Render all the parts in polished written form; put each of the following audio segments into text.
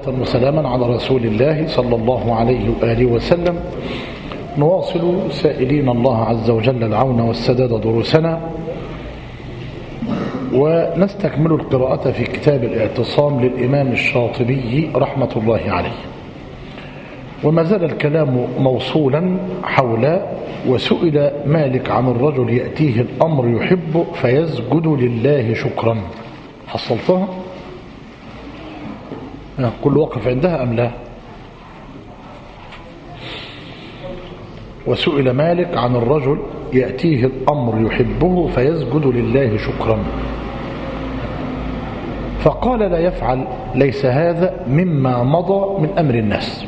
صلاة وسلاما على رسول الله صلى الله عليه وآله وسلم. نواصل سائلين الله عز وجل العون والسداد دروسنا، ونستكمل القراءة في كتاب الاعتصام للإمام الشاطبي رحمة الله عليه. وما زال الكلام موصولا حول وسئل مالك عن الرجل يأتيه الأمر يحب فيسجد لله شكرا. حصلتها؟ كل وقف عندها أم لا؟ وسئل مالك عن الرجل يأتيه الأمر يحبه فيسجد لله شكرا، فقال لا يفعل، ليس هذا مما مضى من أمر الناس.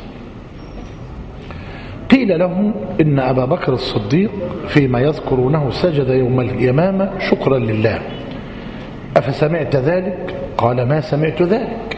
قيل له إن أبا بكر الصديق فيما يذكرونه سجد يوم اليمامة شكرا لله، أفسمعت ذلك؟ قال ما سمعت ذلك،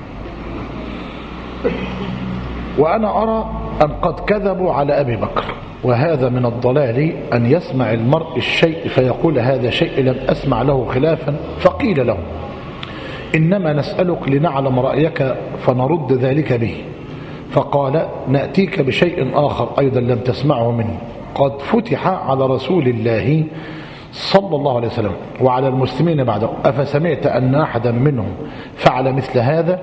وأنا أرى أن قد كذبوا على أبي بكر، وهذا من الضلال أن يسمع المرء الشيء فيقول هذا شيء لم أسمع له خلافا. فقيل له إنما نسألك لنعلم رأيك فنرد ذلك به، فقال نأتيك بشيء آخر أيضا لم تسمعه منه، قد فتح على رسول الله صلى الله عليه وسلم وعلى المسلمين بعده، أفسمعت أن أحدا منهم فعل مثل هذا؟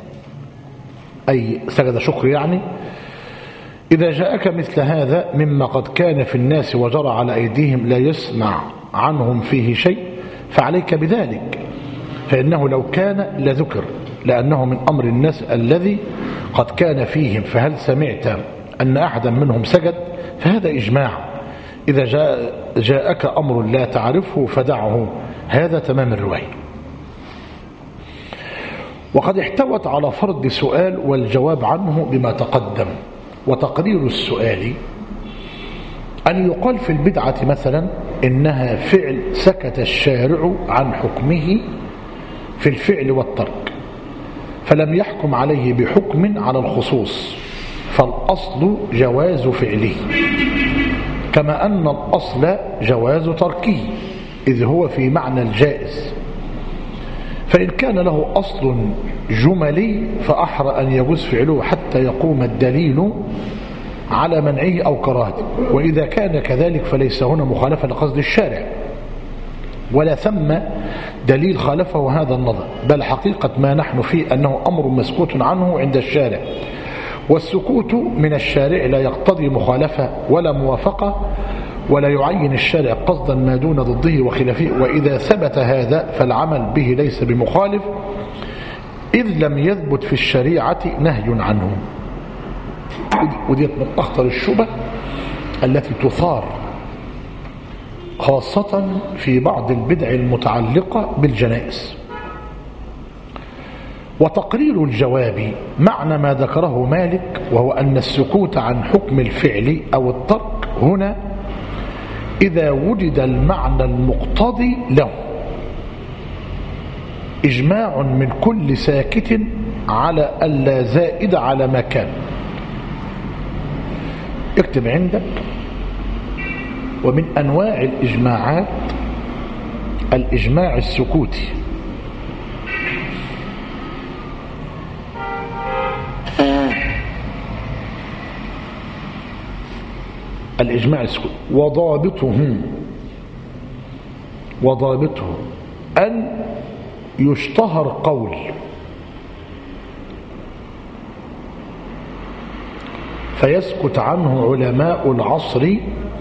أي سجد شكر يعني. إذا جاءك مثل هذا مما قد كان في الناس وجرى على أيديهم لا يسمع عنهم فيه شيء فعليك بذلك، فإنه لو كان لذكر، لأنه من أمر الناس الذي قد كان فيهم. فهل سمعت أن أحدا منهم سجد؟ فهذا إجماع. إذا جاءك أمر لا تعرفه فدعه، هذا تمام الرواية. وقد احتوت على فرض سؤال والجواب عنه بما تقدم. وتقرير السؤال أن يقال في البدعة مثلا إنها فعل سكت الشارع عن حكمه في الفعل والترك، فلم يحكم عليه بحكم على الخصوص، فالأصل جواز فعله، كما أن الأصل جواز تركه إذ هو في معنى الجائز. فإن كان له أصل جملي فأحرى أن يجوز فعله حتى يقوم الدليل على منعه أو كراهته، وإذا كان كذلك فليس هنا مخالفة لقصد الشارع ولا ثم دليل خالفه هذا النظر، بل حقيقة ما نحن فيه أنه أمر مسكوت عنه عند الشارع، والسكوت من الشارع لا يقتضي مخالفة ولا موافقة، ولا يعين الشارع قصدا ما دون ضده وخلافه. وإذا ثبت هذا فالعمل به ليس بمخالف، إذ لم يثبت في الشريعة نهي عنه. ودي من أخطر الشبه التي تثار خاصة في بعض البدع المتعلقة بالجنائز. وتقرير الجواب معنى ما ذكره مالك، وهو أن السكوت عن حكم الفعل أو الترك هنا إذا وجد المعنى المقتضي له، إجماع من كل ساكت على ألا زائد على ما كان. اكتب عندك: ومن أنواع الإجماعات الإجماع السكوتي. الإجماع السكوتي وضابطه أن يشتهر قول فيسكت عنه علماء العصر،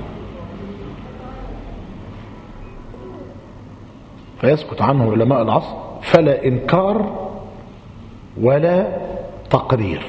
فلا إنكار ولا تقرير.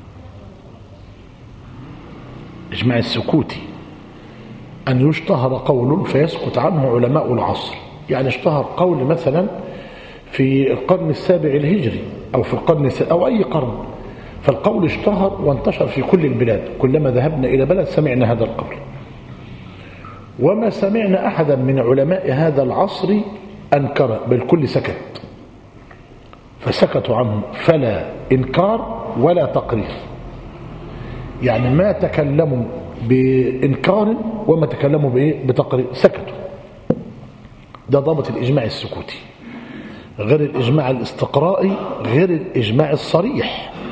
إجماع السكوتي أن يشتهر قول فيسكت عنه علماء العصر، يعني اشتهر قول مثلا في القرن السابع الهجري أو في القرن أو أي قرن، فالقول اشتهر وانتشر في كل البلاد، كلما ذهبنا إلى بلد سمعنا هذا القول، وما سمعنا أحدا من علماء هذا العصر أنكر، بل كل سكت، فسكتوا عنه فلا إنكار ولا تقرير، يعني ما تكلموا بإنكار وما تكلموا بتقرير، سكتوا. ده ضابط الإجماع السكوتي، غير الإجماع الاستقرائي، غير الإجماع الصريح.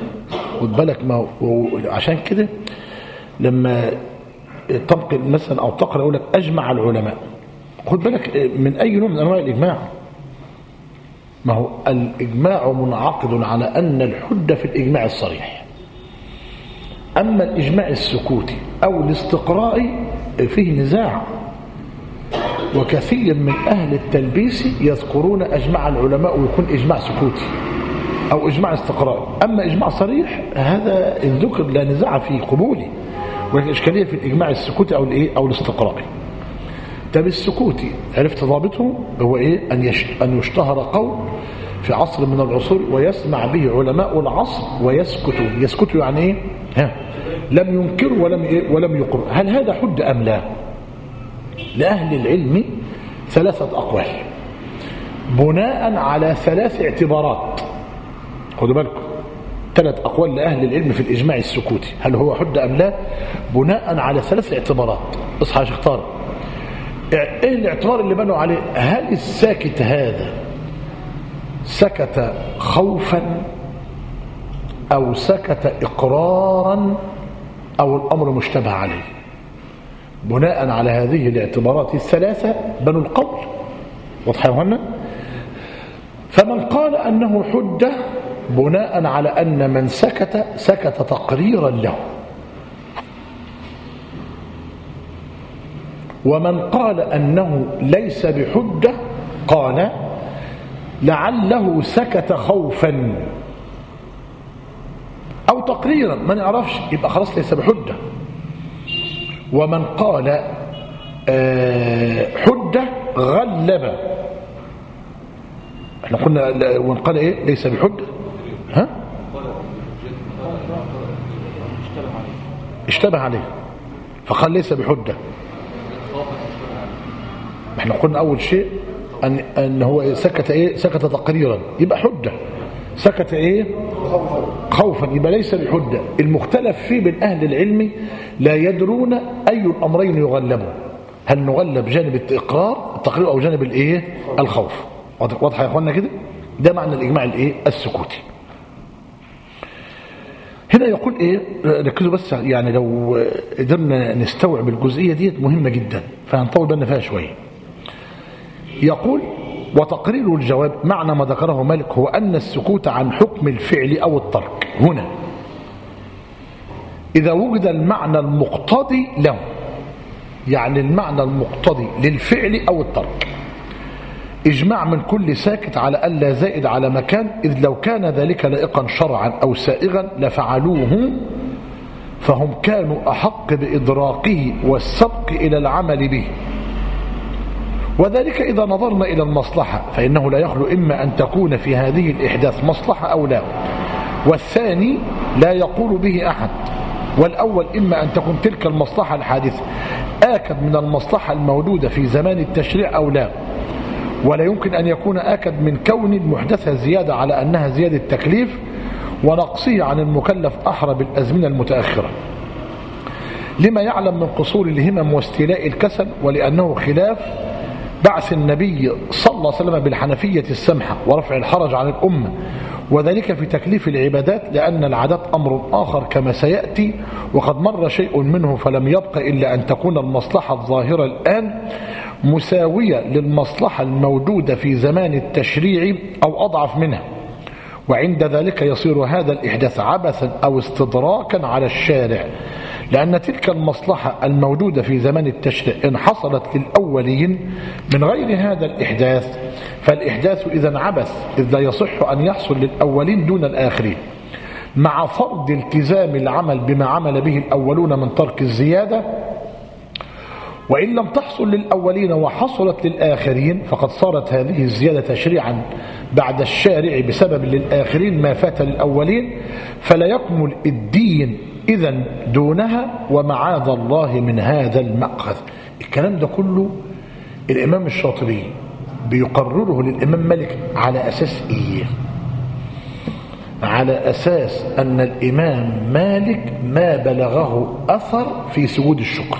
خد بالك، ما عشان كده لما تنقل مثلا أو تقرأ يقول لك أجمع العلماء، خد بالك من أي نوع من أنواع الإجماع. ما هو الإجماع منعقد على أن الحجة في الإجماع الصريح، أما الإجماع السكوتي أو الاستقرائي فيه نزاع، وكثير من أهل التلبيس يذكرون أجمع العلماء ويكون إجماع سكوتي أو إجماع استقرائي. أما إجماع صريح هذا إن ذكر لا نزاع في قبوله، والإشكالية في الإجماع السكوتي أو الاستقرائي. طب السكوتي عرفت ضابطه هو إيه؟ أن يشتهر قول في عصر من العصور ويسمع به علماء العصر ويسكتوا. يسكتوا يعني إيه؟ لم ينكروا ولم يقروا. هل هذا حد أم لا؟ لأهل العلم 3 أقوال بناء على 3 اعتبارات. خدوا بالكم، 3 أقوال لأهل العلم في الإجماع السكوتي، هل هو حد أم لا؟ بناء على 3 اعتبارات. اصحى يا شيخ طارق، ايه الاعتبار اللي بنوا عليه؟ هل الساكت هذا سكت خوفا أو سكت إقرارا أو الأمر مشتبه عليه؟ بناء على هذه الاعتبارات ال3 بنوا القول. واضح يا هنا؟ فمن قال أنه حجة بناء على أن من سكت تقريرا له، ومن قال أنه ليس بحجة قال لعله سكت خوفا أو تقريرا ما نعرفش، يبقى خلاص ليس بحجة. ومن قال حجة غلب، احنا قلنا ومن قال ايه ليس بحجة اشتبه عليه فقال ليس بحجة. احنا قلنا اول شيء ان هو سكت تقريرا يبقى حجة، سكت خوفا يبقى ليس بحجة. المختلف فيه بين اهل العلم لا يدرون اي الامرين يغلبوا، هل نغلب جانب التقرار التقرير او جانب الخوف. واضح يا اخوانا كده؟ ده معنى الاجماع السكوتي. هنا يقول ركزوا بس، يعني لو قدرنا نستوعب الجزئية دي مهمة جدا فهنطول بالنا فيها شوية. يقول وتقرير الجواب معنى ما ذكره مالك هو أن السكوت عن حكم الفعل أو الترك هنا إذا وجد المعنى المقتضي له، يعني المعنى المقتضي للفعل أو الترك، إجماع من كل ساكت على ألا زائد على مكان، إذ لو كان ذلك لائقا شرعا أو سائغا لفعلوه، فهم كانوا أحق بإدراكه والسبق إلى العمل به. وذلك إذا نظرنا إلى المصلحة فإنه لا يخلو إما أن تكون في هذه الإحداث مصلحة أو لا، والثاني لا يقول به أحد، والأول إما أن تكون تلك المصلحة الحادثة آكد من المصلحة الموجودة في زمان التشريع أو لا، ولا يمكن أن يكون آكد من كون المحدثة زيادة على أنها زيادة تكليف ونقصه عن المكلف أحرى بالأزمنة المتأخرة، لما يعلم من قصور الهمم واستيلاء الكسل، ولأنه خلاف بعث النبي صلى الله عليه وسلم بالحنفية السمحة ورفع الحرج عن الأمة، وذلك في تكليف العبادات، لأن العادات أمر آخر كما سيأتي، وقد مر شيء منه فلم يبق إلا أن تكون المصلحة الظاهرة الآن مساوية للمصلحة الموجودة في زمان التشريع أو أضعف منها، وعند ذلك يصير هذا الإحداث عبثا أو استدراكا على الشارع، لأن تلك المصلحة الموجودة في زمان التشريع إن حصلت للأولين من غير هذا الإحداث فالإحداث إذن عبث، إذ لا يصح أن يحصل للأولين دون الآخرين، مع فرض التزام العمل بما عمل به الأولون من ترك الزيادة. وإن لم تحصل للأولين وحصلت للآخرين فقد صارت هذه الزيادة تشريعا بعد الشارع بسبب للآخرين ما فات للأولين، فلا يكمل الدين إذن دونها، ومعاذ الله من هذا المأخذ. الكلام ده كله الإمام الشاطبي بيقرره للإمام مالك على أساس إيه؟ على أساس أن الإمام مالك ما بلغه أثر في سجود الشكر،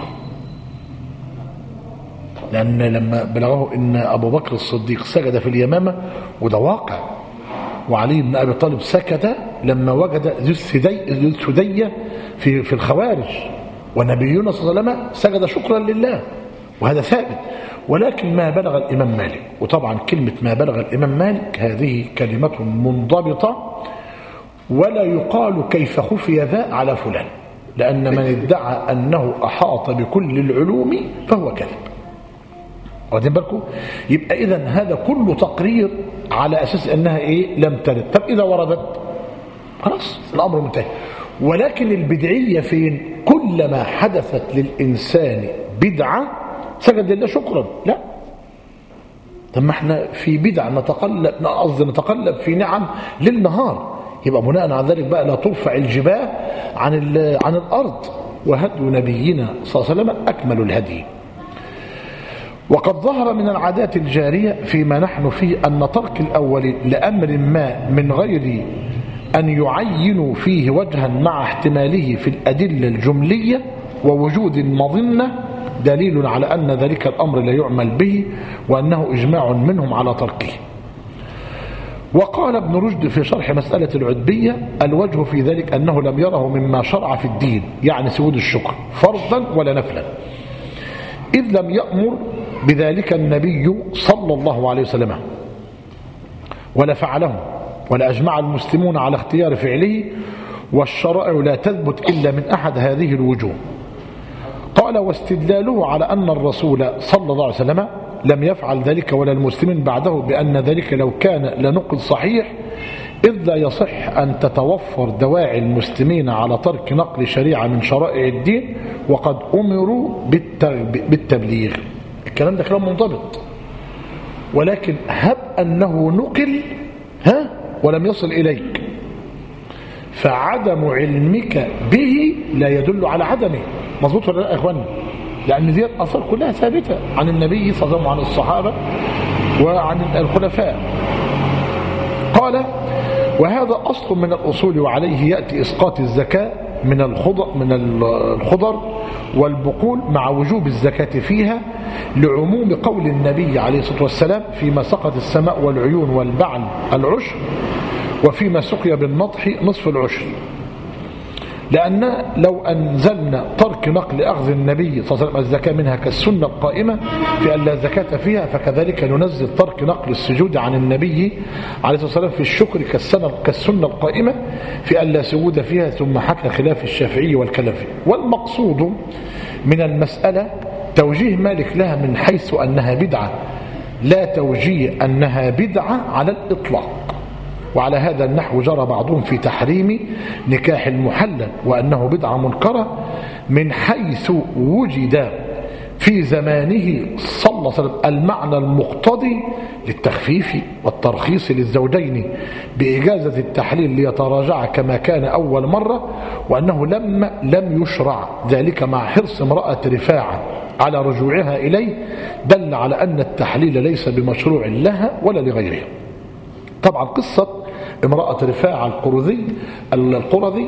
لأن لما بلغه إن أبو بكر الصديق سجد في اليمامة وده واقع، وعلي بن أبي طالب سكت لما وجد ذو الثدي في الخوارج، ونبينا صلى الله عليه وسلم سجد شكرا لله، وهذا ثابت. ولكن ما بلغ الإمام مالك، وطبعا كلمة ما بلغ الإمام مالك هذه كلمة منضبطة، ولا يقال كيف خفي ذا على فلان، لأن من ادعى أنه أحاط بكل العلوم فهو كذب. واخدين بالكم؟ يبقى إذن هذا كله تقرير على أساس أنها لم ترد. طب إذا وردت خلاص الأمر منتهي. ولكن البدعية فين؟ كلما حدثت للإنسان بدعة سجد لله شكرا. لا، طب ما احنا في بدع نتقلب في نعم للنهار، يبقى بناء على ذلك بقى لا ترفع الجباه عن الأرض. وهدي نبينا صلى الله عليه وسلم أكمل الهدي. وقد ظهر من العادات الجارية فيما نحن فيه أن ترك الأول لأمر ما من غير أن يعينوا فيه وجها مع احتماله في الأدلة الجملية ووجود مظنة دليل على أن ذلك الأمر لا يعمل به، وأنه إجماع منهم على تركه. وقال ابن رشد في شرح مسألة العتبية: الوجه في ذلك أنه لم يره مما شرع في الدين، يعني سجود الشكر، فرضا ولا نفلا، إذ لم يأمر بذلك النبي صلى الله عليه وسلم ولا فعله، ولا أجمع المسلمون على اختيار فعله، والشرائع لا تثبت إلا من أحد هذه الوجوه. قال: واستدلاله على أن الرسول صلى الله عليه وسلم لم يفعل ذلك ولا المسلمين بعده بأن ذلك لو كان لنقل صحيح، إذ لا يصح أن تتوفر دواعي المسلمين على ترك نقل شريعة من شرائع الدين وقد أمروا بالتبليغ. الكلام ده كلام منضبط، ولكن هب أنه نقل ولم يصل إليك، فعدم علمك به لا يدل على عدمه. مظبوط ولا لا يا إخواني؟ لأن دي الآثار كلها ثابتة عن النبي صلى الله عليه وسلم وعن الصحابة وعن الخلفاء. قال: وهذا أصل من الأصول، وعليه يأتي إسقاط الزكاة من الخضر والبقول مع وجوب الزكاة فيها، لعموم قول النبي عليه الصلاة والسلام: فيما سقط السماء والعيون والبعل العشر، وفيما سقي بالنضح نصف العشر. لأن لو أنزلنا ترك نقل أخذ النبي صلى الله عليه وسلم الزكاة منها كالسنة القائمة في أن لا زكاة فيها، فكذلك ننزل ترك نقل السجود عن النبي عليه الصلاة والسلام في الشكر كالسنة القائمة في أن لا سجود فيها. ثم حكى خلاف الشافعي والكلام فيه. والمقصود من المسألة توجيه مالك لها من حيث أنها بدعة، لا توجيه أنها بدعة على الإطلاق. وعلى هذا النحو جرى بعضهم في تحريم نكاح المحلل، وأنه بدعة منكرة من حيث وجد في زمانه صلى الله عليه وسلم المعنى المقتضي للتخفيف والترخيص للزوجين بإجازة التحليل ليتراجع كما كان أول مرة، وأنه لم يشرع ذلك مع حرص امرأة رفاعة على رجوعها إليه، دل على أن التحليل ليس بمشروع لها ولا لغيرها. طبعا قصة امرأة رفاعة القرظي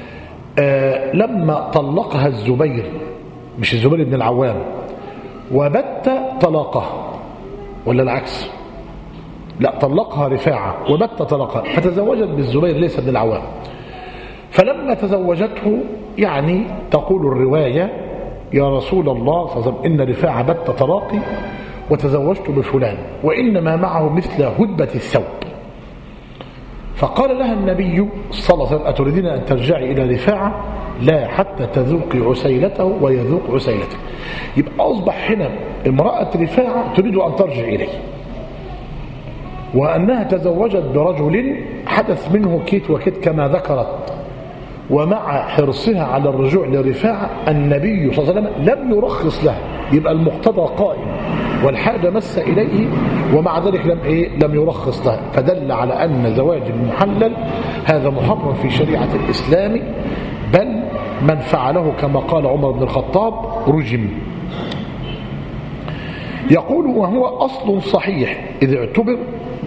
لما طلقها الزبير، مش الزبير بن العوام، وبت طلاقها، ولا العكس؟ لا، طلقها رفاعة وبت طلاقها، فتزوجت بالزبير ليس بن العوام. فلما تزوجته يعني تقول الرواية: يا رسول الله صلى الله عليه وسلم، إن رفاعة بت طلاقي وتزوجت بفلان، وإنما معه مثل هدبة الثوب. فقال لها النبي صلى الله عليه وسلم: أتريدين أن ترجعي إلى رفاعة؟ لا، حتى تذوقي عسيلته ويذوق عسيلتك. يبقى أصبح هنا امرأة رفاعة تريد أن ترجع إليه، وأنها تزوجت برجل حدث منه كيت وكيت كما ذكرت، ومع حرصها على الرجوع لرفاعة النبي صلى الله عليه وسلم لم يرخص لها. يبقى المقتضى قائم والحاجة مس إليه، ومع ذلك لم يرخص لها، فدل على أن زواج المحلل هذا محرم في شريعة الإسلام، بل من فعله كما قال عمر بن الخطاب رجم. يقول: وهو أصل صحيح إذ اعتبر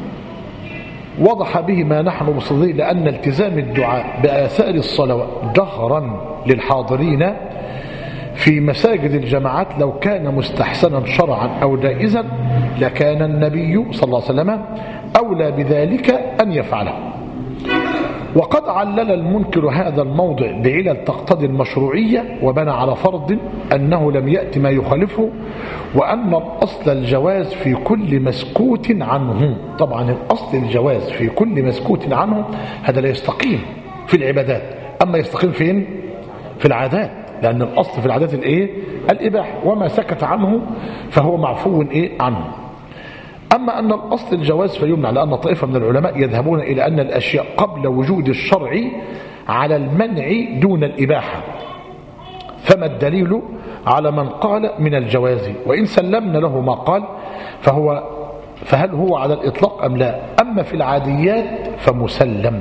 وضح به ما نحن مصدره، لأن التزام الدعاء بآثار الصلوات جهرا للحاضرين في مساجد الجماعات لو كان مستحسنا شرعا أو جائزا لكان النبي صلى الله عليه وسلم أولى بذلك أن يفعله. وقد علل المنكر هذا الموضع بعلل تقتضي المشروعية وبنى على فرض أنه لم يأتي ما يخالفه وأن الأصل الجواز في كل مسكوت عنه. طبعا الأصل الجواز في كل مسكوت عنه هذا لا يستقيم في العبادات، أما يستقيم فين؟ في العادات، لأن الأصل في العادات الإباحة، وما سكت عنه فهو معفو عنه. أما أن الأصل الجواز فيمنع، لأن طائفة من العلماء يذهبون إلى أن الأشياء قبل وجود الشرع على المنع دون الإباحة، فما الدليل على من قال من الجواز؟ وإن سلمنا له ما قال فهل هو على الإطلاق أم لا؟ أما في العاديات فمسلم،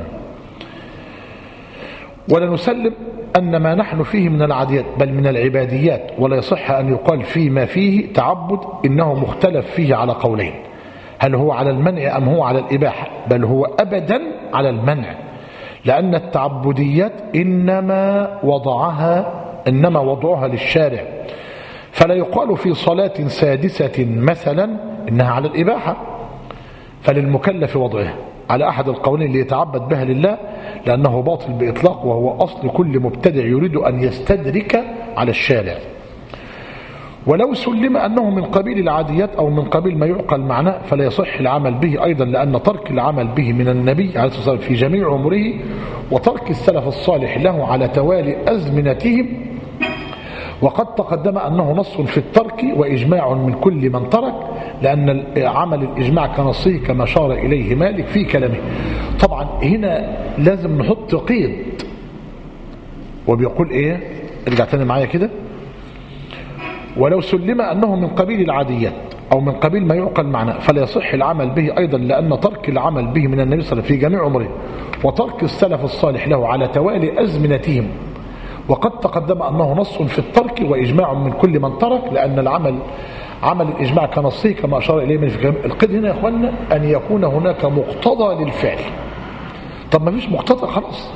ولا نسلم أن ما نحن فيه من العاديات بل من العباديات، ولا يصح أن يقال فيما فيه تعبد إنه مختلف فيه على قولين، هل هو على المنع أم هو على الإباحة؟ بل هو أبدا على المنع، لأن التعبديات إنما وضعها للشارع، فلا يقال في صلاة سادسة مثلا إنها على الإباحة، فللمكلف وضعها على أحد القولين ليتعبد بها لله، لأنه باطل بإطلاق، وهو أصل كل مبتدع يريد أن يستدرك على الشارع. ولو سلم أنه من قبيل العاديات أو من قبيل ما يعقل معناه فلا يصح العمل به أيضا، لأن ترك العمل به من النبي عليه الصلاة والسلام في جميع عمره وترك السلف الصالح له على توالي أزمنتهم، وقد تقدم أنه نص في الترك وإجماع من كل من ترك، لأن عمل الإجماع كنصه كما أشار إليه مالك في كلامه. طبعا هنا لازم نحط قيد، وبيقول إيه؟ ارجع تاني معايا كده. ولو سلم أنه من قبيل العاديات أو من قبيل ما يعقل معناه فلا يصح العمل به أيضا، لأن ترك العمل به من النبي صلى الله عليه وسلم في جميع عمره وترك السلف الصالح له على توالي أزمنتهم، وقد تقدم أنه نص في الترك وإجماع من كل من ترك، لأن عمل الإجماع كنصه كما أشار إليه من في القيد. هنا يا أخوانا أن يكون هناك مقتضى للفعل. طب ما فيش مقتضى خلاص.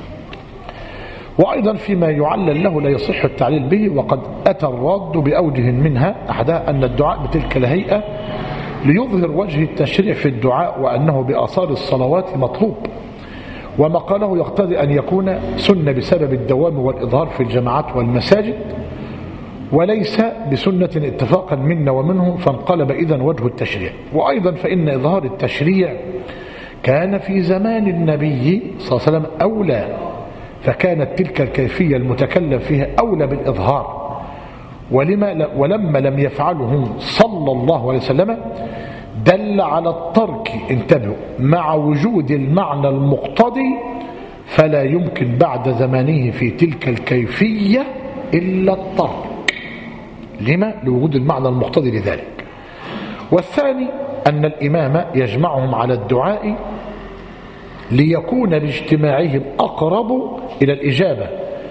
وأيضا فيما يعلل له لا يصح التعليل به، وقد أتى الراد بأوجه منها، أحدها أن الدعاء بتلك الهيئة ليظهر وجه التشريع في الدعاء، وأنه بآثار الصلوات مطلوب، وما قاله يقتضي أن يكون سنة بسبب الدوام والإظهار في الجماعات والمساجد، وليس بسنة اتفاقا منا ومنهم، فانقلب إذن وجه التشريع. وأيضا فإن إظهار التشريع كان في زمان النبي صلى الله عليه وسلم أولى، فكانت تلك الكيفية المتكلم فيها أولى بالإظهار، ولما لم يفعله صلى الله عليه وسلم دل على الترك، انتبهوا، مع وجود المعنى المقتضي، فلا يمكن بعد زمانه في تلك الكيفية إلا الترك. لما؟ لوجود المعنى المقتضي لذلك. والثاني أن الإمام يجمعهم على الدعاء ليكون باجتماعهم أقرب إلى الإجابة،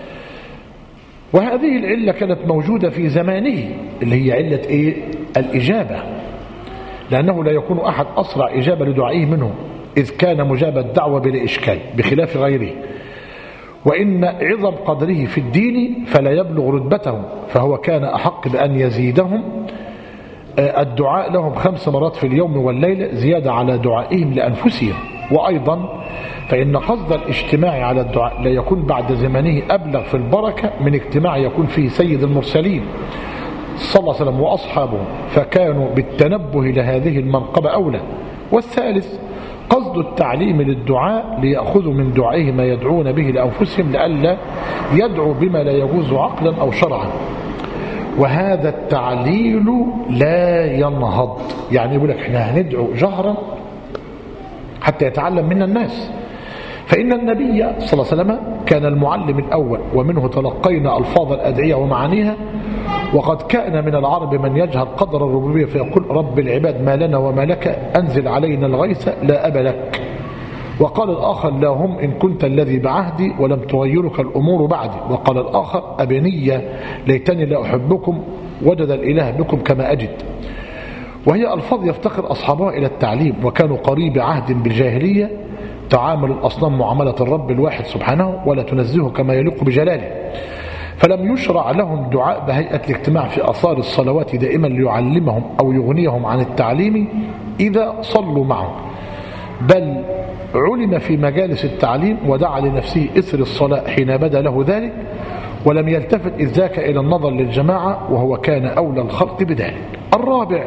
وهذه العلة كانت موجودة في زمانه، اللي هي علة إيه؟ الإجابة، لأنه لا يكون أحد أسرع إجابة لدعائه منه، إذ كان مجاب الدعوة بلا إشكال بخلاف غيره، وإن عظم قدره في الدين فلا يبلغ رتبته، فهو كان أحق بأن يزيدهم الدعاء لهم 5 مرات في اليوم والليلة زيادة على دعائهم لأنفسهم. وأيضا فإن قصد الاجتماع على الدعاء لا يكون بعد زمانه أبلغ في البركة من اجتماع يكون فيه سيد المرسلين صلى الله عليه وسلم وأصحابه، فكانوا بالتنبه لهذه المنقبة أولى. والثالث قصد التعليم للدعاء ليأخذوا من دعائه ما يدعون به لأنفسهم، لئلا يدعو بما لا يجوز عقلا أو شرعا، وهذا التعليل لا ينهض. يعني يقول لك احنا هندعو جهرا حتى يتعلم منا الناس، فإن النبي صلى الله عليه وسلم كان المعلم الأول، ومنه تلقينا ألفاظ الأدعية ومعانيها. وقد كان من العرب من يجهل قدر الربوبية فيقول رب العباد ما لنا وما لك، أنزل علينا الغيث لا أب لك. وقال الآخر لا هم إن كنت الذي بعهدي ولم تغيرك الأمور بعدي. وقال الآخر أبنية ليتني لا أحبكم وجد الإله بكم كما أجد. وهي ألفاظ يفتخر أصحابها إلى التعليم، وكانوا قريب عهد بالجاهلية، تعامل الأصنام معاملة الرب الواحد سبحانه ولا تنزهه كما يليق بجلاله، فلم يشرع لهم دعاء بهيئة الاجتماع في آثار الصلوات دائما ليعلمهم أو يغنيهم عن التعليم إذا صلوا معه، بل علم في مجالس التعليم ودعا لنفسه إثر الصلاة حين بدا له ذلك، ولم يلتفت إذ ذاك إلى النظر للجماعة، وهو كان أولى الخلق بذلك. الرابع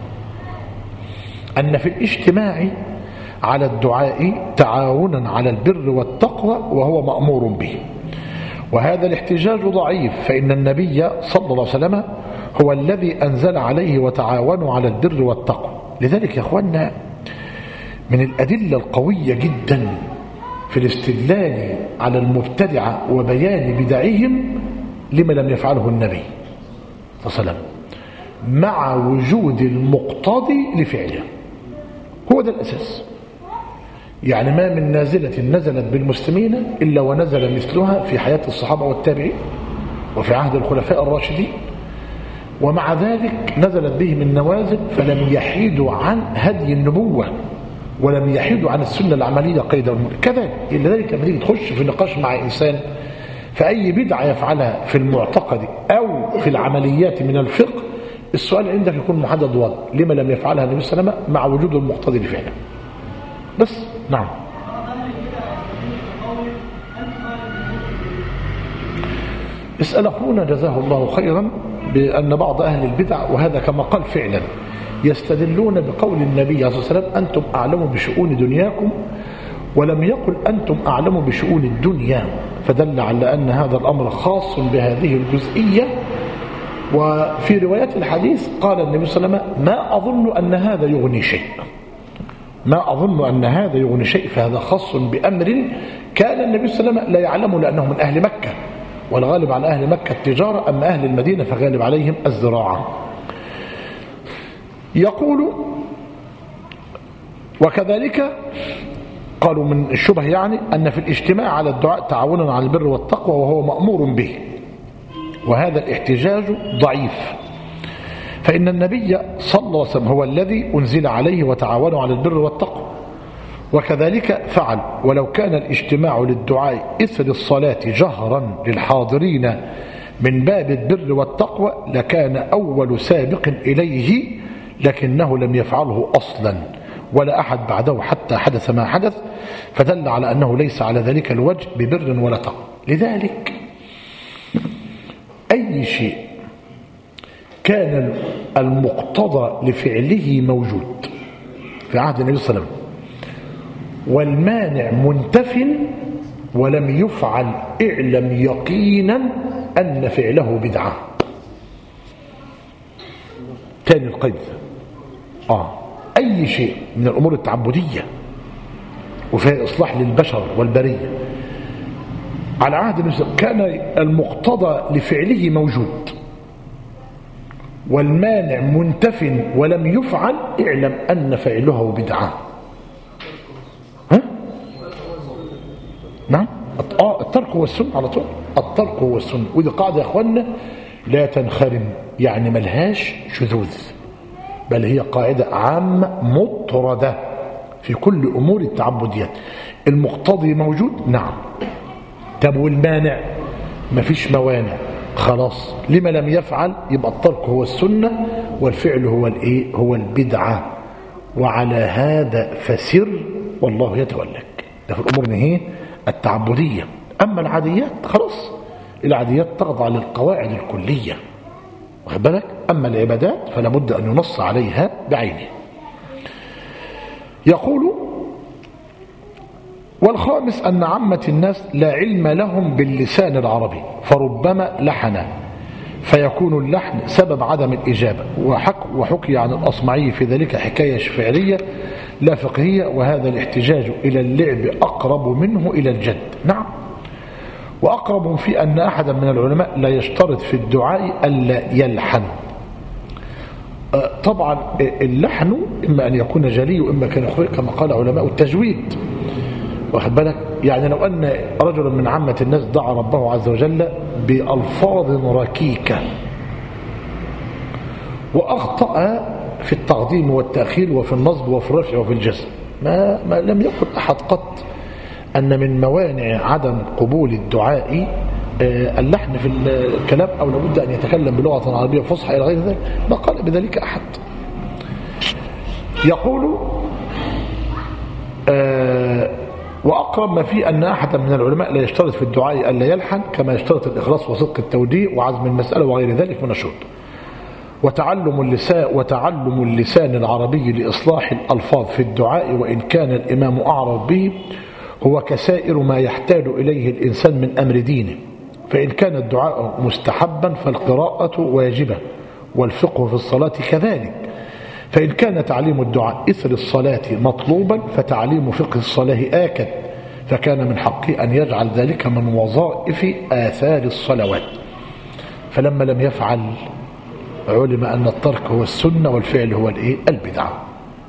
أن في الاجتماع على الدعاء تعاونا على البر والتقوى وهو مأمور به، وهذا الاحتجاج ضعيف، فإن النبي صلى الله عليه وسلم هو الذي أنزل عليه وتعاونوا على البر والتقوى. لذلك يا أخوانا من الأدلة القوية جدا في الاستدلال على المبتدعة وبيان بدعهم لما لم يفعله النبي صلى الله عليه وسلم مع وجود المقتضي لفعله. هو ده الأساس. يعني ما من نازلة نزلت بالمسلمين إلا ونزل مثلها في حياة الصحابة والتابعين وفي عهد الخلفاء الراشدين، ومع ذلك نزلت بهم النوازل فلم يحيدوا عن هدي النبوة ولم يحيدوا عن السنة العملية قيد والمرء. كذلك لذلك لما تيجي تخش في نقاش مع إنسان فأي بدعة يفعلها في المعتقد أو في العمليات من الفقه، السؤال عندك يكون محدد واضح، لما لم يفعلها النبي صلى الله عليه وسلم مع وجود المقتضي لفعله بس. نعم. اسأل أخونا جزاه الله خيرا بأن بعض أهل البدع، وهذا كما قال فعلا، يستدلون بقول النبي عليه الصلاة والسلام أنتم أعلموا بشؤون دنياكم، ولم يقل أنتم أعلموا بشؤون الدنيا، فدل على أن هذا الأمر خاص بهذه الجزئية. وفي روايات الحديث قال النبي صلى الله عليه وسلم ما أظن أن هذا يغني شيء، ما أظن أن هذا يغني شيء، فهذا خاص بأمر كان النبي صلى الله عليه وسلم لا يعلمه لأنه من أهل مكة، والغالب على أهل مكة التجارة، أما أهل المدينة فغالب عليهم الزراعة. يقول وكذلك قالوا من الشبه يعني أن في الاجتماع على الدعاء تعاونا على البر والتقوى وهو مأمور به، وهذا الاحتجاج ضعيف، فإن النبي صلى الله عليه وسلم هو الذي أنزل عليه وتعاونوا على البر والتقوى، وكذلك فعل. ولو كان الاجتماع للدعاء إثر الصلاة جهرا للحاضرين من باب البر والتقوى لكان أول سابق إليه، لكنه لم يفعله أصلا ولا أحد بعده حتى حدث ما حدث، فدل على أنه ليس على ذلك الوجه ببر ولا تقوى. لذلك أي شيء كان المقتضى لفعله موجود في عهد النبي صلى الله عليه وسلم والمانع منتف ولم يفعل، اعلم يقينا أن فعله بدعة. تاني القيد أي شيء من الأمور التعبدية وفيها إصلاح للبشر والبرية على عهد النبي كان المقتضى لفعله موجود والمانع منتف ولم يفعل، اعلم أن فعله بدعة. نعم. الترك هو السنة على طول، الترك هو السنة، ودي قاعدة يا أخوانا لا تنخرم، يعني ملهاش شذوذ، بل هي قاعدة عامة مطردة في كل أمور التعبديات. المقتضي موجود، نعم. طب والمانع؟ مفيش موانع، خلاص. لما لم يفعل؟ يبقى الترك هو السنة والفعل هو الايه؟ هو البدعة. وعلى هذا فسر والله يتولك. ده في الأمور هي التعبدية. أما العاديات خلاص، العاديات تخضع للقواعد الكلية، واخد بالك؟ أما العبادات فلا بد أن ينص عليها بعينه. يقول والخامس أن عامة الناس لا علم لهم باللسان العربي، فربما لحن فيكون اللحن سبب عدم الإجابة، وحكي عن الأصمعي في ذلك حكاية شعرية لا فقهية، وهذا الاحتجاج إلى اللعب أقرب منه إلى الجد. نعم. وأقرب في أن أحدا من العلماء لا يشترط في الدعاء ألا يلحن. طبعا اللحن إما أن يكون جلي وإما كان يخفي كما قال علماء التجويد، واخد بالك؟ يعني لو أن رجلا من عامة الناس دعا ربه عز وجل بألفاظ ركيكة وأخطأ في التقديم والتأخير وفي النصب وفي الرفع وفي الجزم، ما لم يقل أحد قط أن من موانع عدم قبول الدعاء اللحن في الكلام، أو لابد أن يتكلم بلغة عربية فصحى إلى غير ذلك، ما قال بذلك أحد. يقول وأقرب ما فيه أن أحدا من العلماء لا يشترط في الدعاء ألا يلحن، كما يشترط الإخلاص وصدق التوديع وعزم المسألة وغير ذلك من الشروط. وتعلم اللسان العربي لإصلاح الألفاظ في الدعاء وإن كان الإمام أعرف به هو كسائر ما يحتاج إليه الإنسان من أمر دينه، فإن كان الدعاء مستحبا فالقراءة واجبة والفقه في الصلاة كذلك، فإن كان تعليم الدعاء إثر الصلاة مطلوبا فتعليم فقه الصلاة آكد، فكان من حقه أن يجعل ذلك من وظائف آثار الصلوات، فلما لم يفعل علم أن الترك هو السنة والفعل هو البدعة.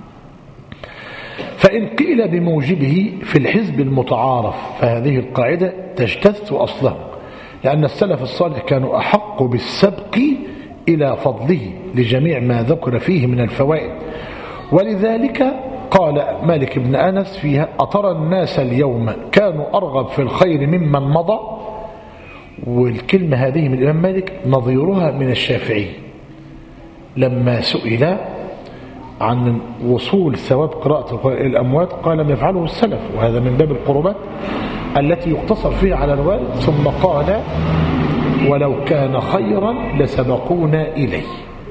فإن قيل بموجبه في الحزب المتعارف فهذه القاعدة تجتث أصله، لأن السلف الصالح كانوا أحق بالسبق إلى فضله لجميع ما ذكر فيه من الفوائد. ولذلك قال مالك بن أنس فيها: أترى الناس اليوم كانوا أرغب في الخير ممن مضى. والكلمة هذه من الإمام مالك نظيرها من الشافعي لما سئل عن وصول ثواب قراءة الأموات قال: لم يفعله السلف، وهذا من باب القربات التي يقتصر فيها على الوارد. ثم قال: ولو كان خيرا لسبقونا إليه.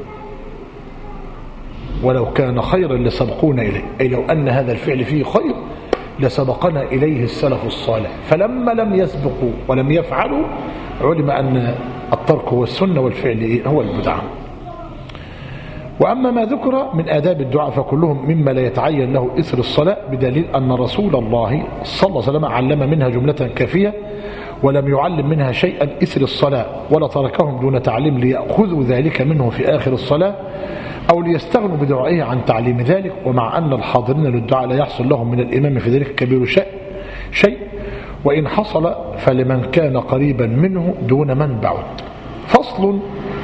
ولو كان خيرا لسبقونا إليه، أي لو أن هذا الفعل فيه خير لسبقنا إليه السلف الصالح، فلما لم يسبقوا ولم يفعلوا علم أن الترك هو السنة والفعل هو البدعة. وأما ما ذكر من آداب الدعاء فكلهم مما لا يتعين له إثر الصلاة، بدليل أن رسول الله صلى الله عليه وسلم علم منها جملة كافية ولم يعلم منها شيئا إثر الصلاة، ولا تركهم دون تعليم ليأخذوا ذلك منه في آخر الصلاة أو ليستغنوا بدعائه عن تعليم ذلك. ومع أن الحاضرين للدعاء لا يحصل لهم من الإمام في ذلك كبير شيء، وإن حصل فلمن كان قريبا منه دون من بعد. فصل: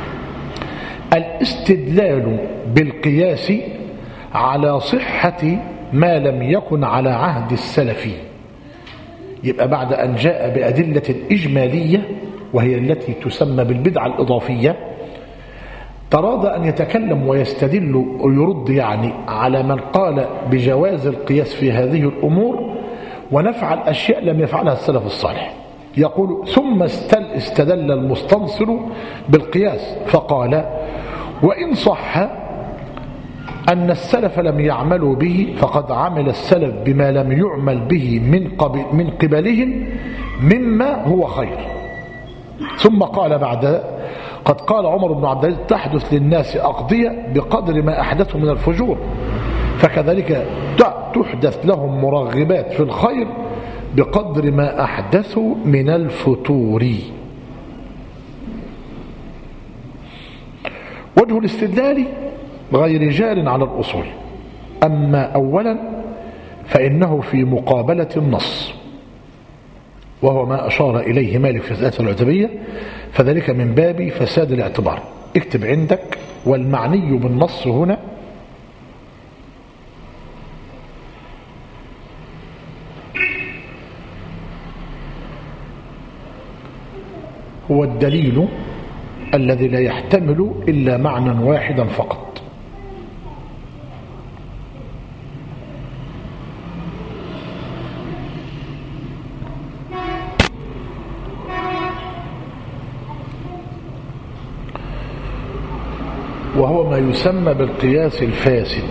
الاستدلال بالقياس على صحة ما لم يكن على عهد السلف. يبقى بعد أن جاء بأدلة إجمالية وهي التي تسمى بالبدعة الإضافية، تراد أن يتكلم ويستدل ويرد على من قال بجواز القياس في هذه الأمور ونفعل أشياء لم يفعلها السلف الصالح. يقول: ثم استدل المستنصر بالقياس فقال: وإن صح أن السلف لم يعملوا به فقد عمل السلف بما لم يعمل به من قبلهم مما هو خير. ثم قال بعد: قد قال عمر بن عبد العزيز: تحدث للناس أقضية بقدر ما أحدثوا من الفجور، فكذلك تحدث لهم مرغبات في الخير بقدر ما أحدثوا من الفتور. وجه الاستدلال غير جار على الأصول. أما أولا فإنه في مقابلة النص، وهو ما أشار إليه مالك في الآية العتبية، فذلك من باب فساد الاعتبار. اكتب عندك: والمعني بالنص هنا هو الدليل الذي لا يحتمل إلا معنى واحدا فقط. وهو ما يسمى بالقياس الفاسد.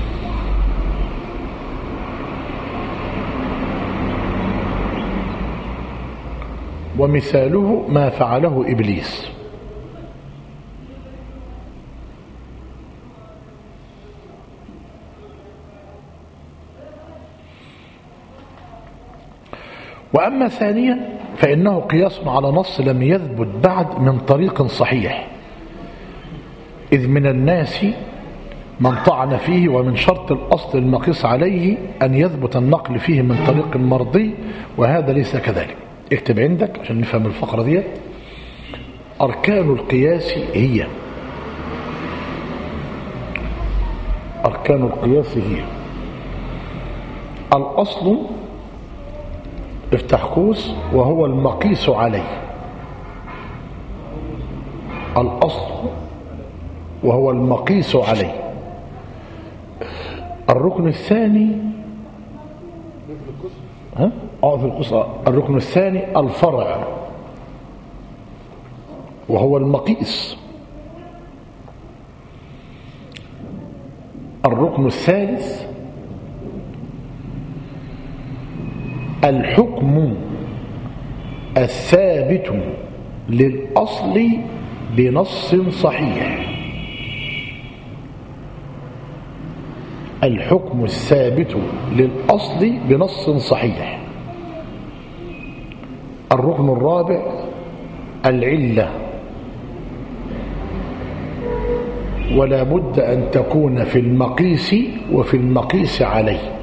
ومثاله ما فعله إبليس. وأما ثانيا فإنه قياس على نص لم يثبت بعد من طريق صحيح، إذ من الناس من طعن فيه، ومن شرط الأصل المقيس عليه أن يثبت النقل فيه من طريق مرضي، وهذا ليس كذلك. اكتب عندك عشان نفهم الفقرة دي: أركان القياس هي الأصل، افتح قوس، وهو المقيس عليه. الأصل وهو المقيس عليه. الركن الثاني في القصة. الركن الثاني الفرع وهو المقيس. الركن الثالث الحكم الثابت للأصل بنص صحيح. الحكم الثابت للأصل بنص صحيح. الركن الرابع العلة، ولا بد أن تكون في المقيس وفي المقيس عليه.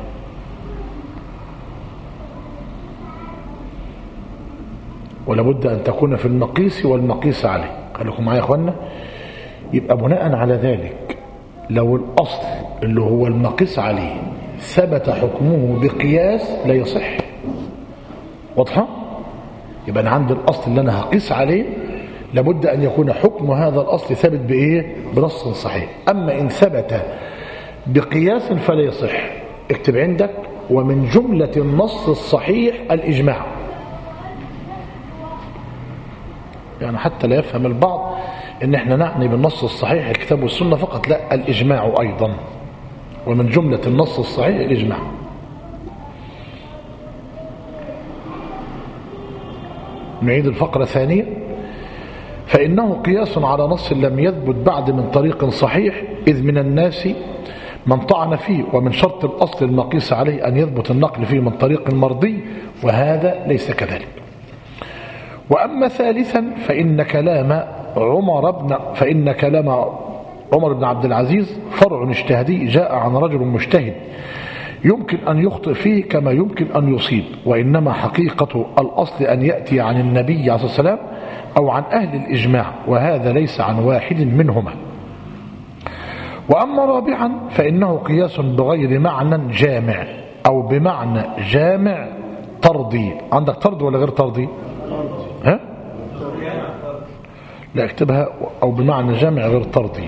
ولا بد أن تكون في المقيس والمقيس عليه. خليكم معايا يا أخوانا. يبقى بناء على ذلك لو الأصل اللي هو المقيس عليه ثبت حكمه بقياس لا يصح. واضحة؟ يبقى أنا عند الأصل اللي أنا هقيس عليه لابد أن يكون حكم هذا الأصل ثابت بإيه؟ بنص صحيح. أما إن ثبت بقياس فلا يصح. اكتب عندك: ومن جملة النص الصحيح الإجماع. يعني حتى لا يفهم البعض ان احنا نعني بالنص الصحيح الكتاب والسنة فقط، لا، الإجماع أيضا. ومن جملة النص الصحيح الإجماع. نعيد الفقرة ثانية. فإنه قياس على نص لم يثبت بعد من طريق صحيح، إذ من الناس من طعن فيه، ومن شرط الأصل المقيس عليه أن يثبت النقل فيه من طريق مرضي، وهذا ليس كذلك. وأما ثالثا فإن كلام عمر بن عبد العزيز فرع اجتهادي جاء عن رجل مجتهد يمكن أن يخطئ فيه كما يمكن أن يصيب، وإنما حقيقة الأصل أن يأتي عن النبي عليه الصلاة والسلام أو عن أهل الإجماع، وهذا ليس عن واحد منهما. وأما رابعا فإنه قياس بغير معنى جامع أو بمعنى جامع طردي. عندك طرد ولا غير طردي؟ ها؟ لا، اكتبها أو بمعنى جامع غير طردي.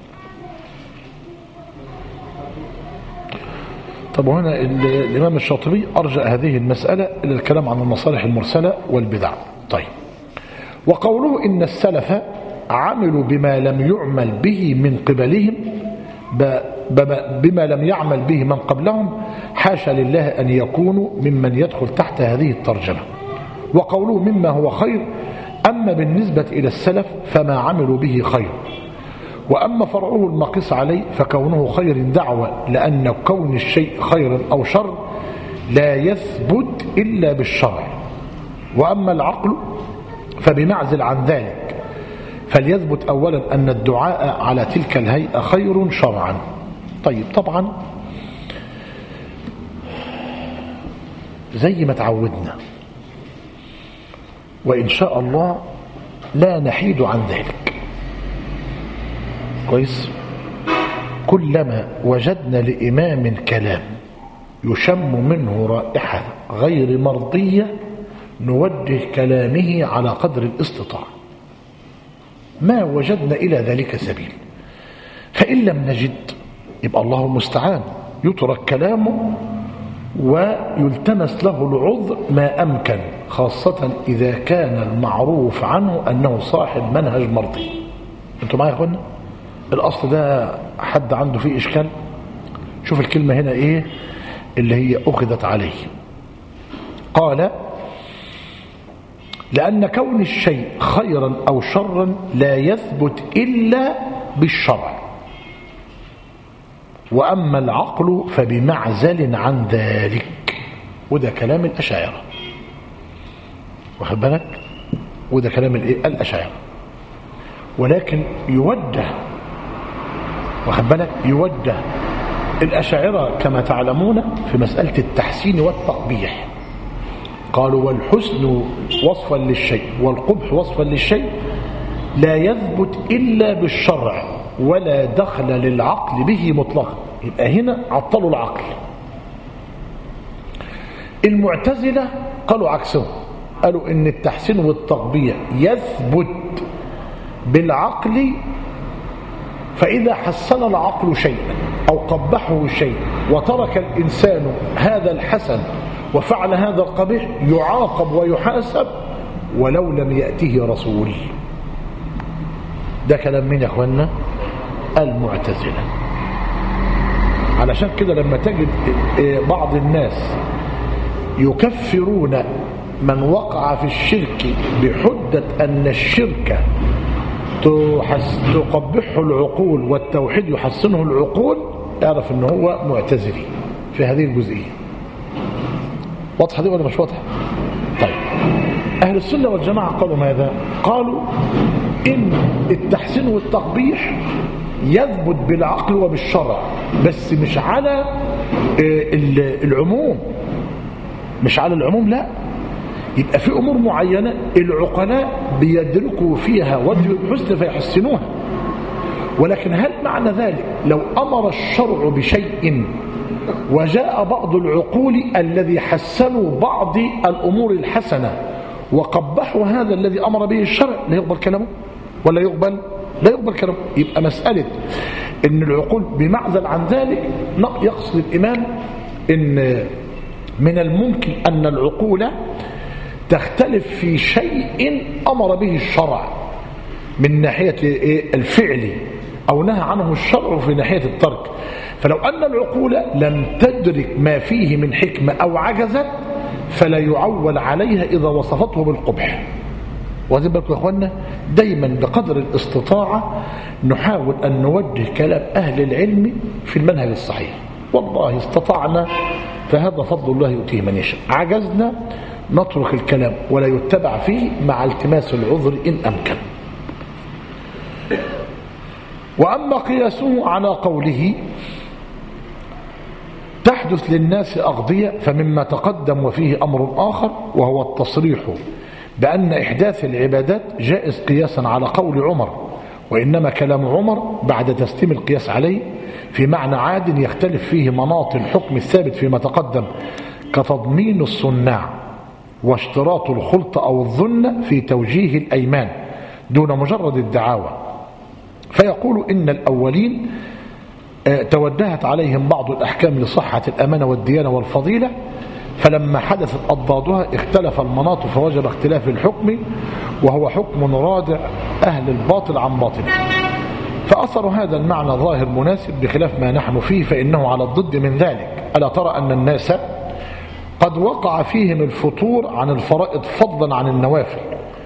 طب وهنا الإمام الشاطبي أرجع هذه المسألة إلى الكلام عن المصالح المرسلة والبدع. طيب، وقوله إن السلف عملوا بما لم يعمل به من قبلهم بما لم يعمل به من قبلهم، حاشا لله أن يكونوا ممن يدخل تحت هذه الترجمة. وقوله مما هو خير، أما بالنسبة إلى السلف فما عملوا به خير، وأما فرعه المقيس عليه فكونه خير دعوة، لأن كون الشيء خيرا أو شر لا يثبت إلا بالشرع. وأما العقل فبمعزل عن ذلك، فليثبت أولا أن الدعاء على تلك الهيئة خير شرعا. طيب، طبعا زي ما تعودنا وإن شاء الله لا نحيد عن ذلك. كويس؟ كلما وجدنا لإمام كلام يشم منه رائحة غير مرضية نوجه كلامه على قدر الاستطاعة، ما وجدنا إلى ذلك سبيل. فإن لم نجد يبقى الله المستعان، يترك كلامه ويلتمس له العذر ما أمكن، خاصة إذا كان المعروف عنه أنه صاحب منهج مرضي. أنتم معي يا أخوانا؟ الأصل ده حد عنده فيه إشكال؟ شوف الكلمة هنا إيه اللي هي أخذت عليه. قال: لأن كون الشيء خيرا أو شرا لا يثبت إلا بالشرع، وأما العقل فبمعزل عن ذلك. وده كلام الأشاعرة، واخد بالك؟ وده كلام الأشاعرة، ولكن يوجه، واخد بالك؟ يوجه الأشاعرة كما تعلمون في مسألة التحسين والتقبيح. قالوا: والحسن وصفا للشيء والقبح وصفا للشيء لا يثبت إلا بالشرع، ولا دخل للعقل به مطلقا. يبقى هنا عطلوا العقل. المعتزلة قالوا عكسهم، قالوا إن التحسين والتقبيح يثبت بالعقل فإذا حسن العقل شيئا أو قبحه شيء وترك الإنسان هذا الحسن وفعل هذا القبيح يعاقب ويحاسب ولو لم يأته رسول. ده كلام مين يا أخوانا؟ المعتزلة. علشان كده لما تجد بعض الناس يكفرون من وقع في الشرك بحجة أن الشرك تقبحه العقول والتوحيد يحسنه العقول، اعرف أنه هو معتزلي في هذه الجزئية. واضحة دي ولا مش واضحة؟ طيب، أهل السنة والجماعة قالوا ماذا؟ قالوا إن التحسين والتقبيح يثبت بالعقل وبالشرع، بس مش على العموم، مش على العموم، لا. يبقى في أمور معينة العقلاء بيدركوا فيها وجه الحسن فيحسنوها، ولكن هل معنى ذلك لو أمر الشرع بشيء وجاء بعض العقول الذي حسنوا بعض الأمور الحسنة وقبحوا هذا الذي أمر به الشرع، لا يقبل كلامه ولا يقبل؟ لا يقبل كلامه. يبقى مسألة إن العقول بمعزل عن ذلك، يقصد الإمام إن من الممكن أن العقول تختلف في شيء أمر به الشرع من ناحية الفعل أو نهى عنه الشرع في ناحية الترك. فلو أن العقول لم تدرك ما فيه من حكمة أو عجزت فلا يعول عليها إذا وصفته بالقبح. وهذا بالكم يا أخوانا، دايما بقدر الاستطاعة نحاول أن نوجه كلام أهل العلم في المنهج الصحيح. والله استطعنا فهذا فضل الله يؤتيه من يشاء، عجزنا نترك الكلام ولا يتبع فيه مع التماس العذر إن أمكن. وأما قياسه على قوله تحدث للناس أغضية فمما تقدم وفيه أمر آخر، وهو التصريح بأن إحداث العبادات جائز قياسا على قول عمر، وإنما كلام عمر بعد تسليم القياس عليه في معنى عاد يختلف فيه مناط الحكم الثابت فيما تقدم كتضمين الصناع واشتراط الخلط أو الظن في توجيه الأيمان دون مجرد الدعاوى. فيقول إن الأولين توجهت عليهم بعض الأحكام لصحة الأمانة والديانة والفضيلة، فلما حدثت أضدادها اختلف المناط فوجب اختلاف الحكم، وهو حكم رادع أهل الباطل عن باطل. فأثر هذا المعنى ظاهر مناسب بخلاف ما نحن فيه، فإنه على الضد من ذلك. ألا ترى أن الناس قد وقع فيهم الفطور عن الفرائض فضلا عن النوافل،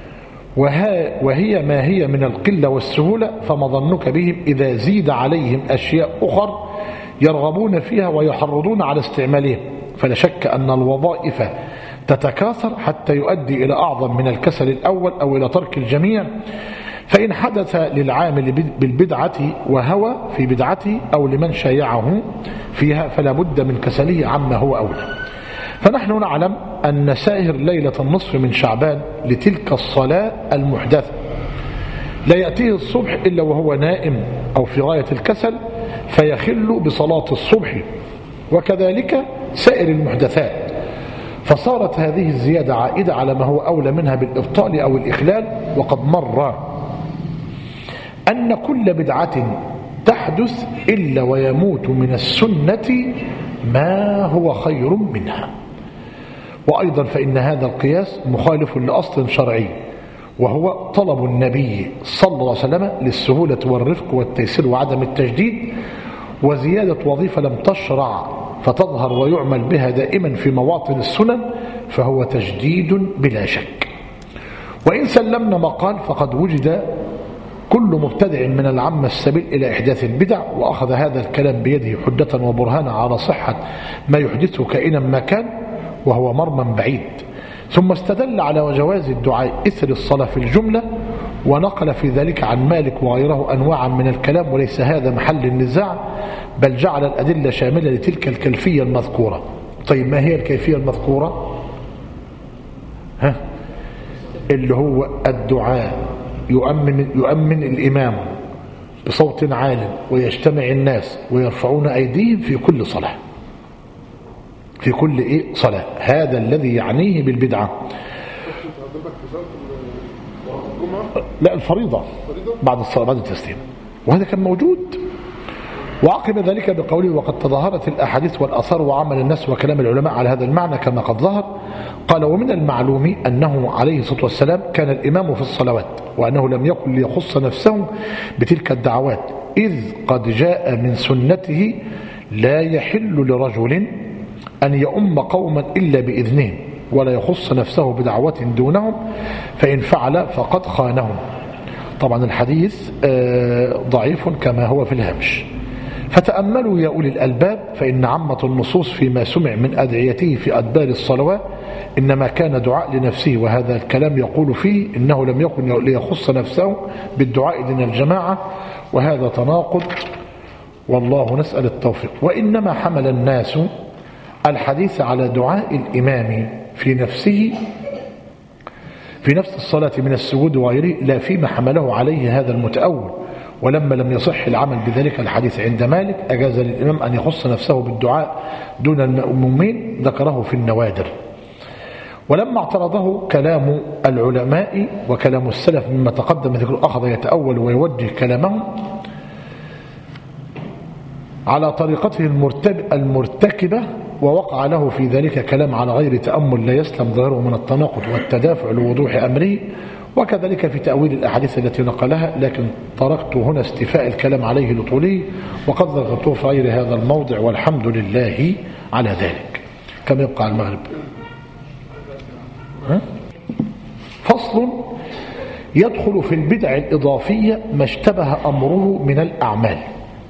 وهي ما هي من القلة والسهولة، فما ظنك بهم إذا زيد عليهم أشياء أخر يرغبون فيها ويحرضون على استعمالهم؟ فلا شك أن الوظائف تتكاثر حتى يؤدي إلى أعظم من الكسل الأول أو إلى ترك الجميع. فإن حدث للعامل بالبدعة وهوى في بدعته أو لمن شايعه فيها فلا بد من كسله عما هو أولى. فنحن نعلم أن سائر ليلة النصف من شعبان لتلك الصلاة المحدثة لا يأتيه الصبح إلا وهو نائم أو في غاية الكسل فيخل بصلاة الصبح، وكذلك سائر المحدثات. فصارت هذه الزيادة عائدة على ما هو أولى منها بالإبطال أو الإخلال. وقد مر أن كل بدعة تحدث إلا ويموت من السنة ما هو خير منها. وأيضا فإن هذا القياس مخالف لأصل شرعي، وهو طلب النبي صلى الله عليه وسلم للسهولة والرفق والتيسير وعدم التجديد، وزيادة وظيفة لم تشرع فتظهر ويعمل بها دائما في مواطن السنن فهو تجديد بلا شك. وإن سلمنا ما قال فقد وجد كل مبتدع من العامة السبيل إلى إحداث البدع، وأخذ هذا الكلام بيده حجة وبرهانا على صحة ما يحدثه كائنا ما كان، وهو مرمى بعيد. ثم استدل على جواز الدعاء إثر الصلاة في الجملة، ونقل في ذلك عن مالك وغيره أنواعا من الكلام، وليس هذا محل النزاع، بل جعل الأدلة شاملة لتلك الكيفية المذكورة. طيب ما هي الكيفية المذكورة؟ اللي هو الدعاء يؤمن الإمام بصوت عال ويجتمع الناس ويرفعون أيديهم في كل صلاة، في كل صلاة. هذا الذي يعنيه بالبدعة. لا، الفريضة بعد الصلاة بعد التسليم. وهذا كان موجود. وعقب ذلك بقوله وقد تظاهرت الأحاديث والأثار وعمل الناس وكلام العلماء على هذا المعنى كما قد ظهر. قال ومن المعلوم أنه عليه الصلاة والسلام كان الإمام في الصلوات، وأنه لم يكن ليخص نفسه بتلك الدعوات، إذ قد جاء من سنته لا يحل لرجل أن يؤم قوما إلا بإذنهم ولا يخص نفسه بدعوة دونهم، فإن فعل فقد خانهم. طبعا الحديث ضعيف كما هو في الهامش. فتأملوا يا أولي الألباب، فإن عامة النصوص فيما سمع من أدعيته في أدبار الصلوات إنما كان دعاء لنفسه، وهذا الكلام يقول فيه إنه لم يكن ليخص نفسه بالدعاء دون الجماعة، وهذا تناقض والله نسأل التوفيق. وإنما حمل الناس الحديث على دعاء الإمام في نفسه في نفس الصلاة من السجود وغيره، لا فيما حمله عليه هذا المتأول. ولما لم يصح العمل بذلك الحديث عند مالك أجاز للإمام أن يخص نفسه بالدعاء دون المأمومين، ذكره في النوادر. ولما اعترضه كلام العلماء وكلام السلف مما تقدم ذكره أخذ يتأول ويوجه كلامهم على طريقته المرتكبة، ووقع له في ذلك كلام على غير تأمل لا يسلم ظاهره من التناقض والتدافع لوضوح أمره، وكذلك في تأويل الأحاديث التي نقلها، لكن تركت هنا استيفاء الكلام عليه لطوله، وقد ذكرته في غير هذا الموضع، والحمد لله على ذلك. كم يبقى على المغرب؟ فصل يدخل في البدع الإضافية ما اشتبه أمره من الأعمال.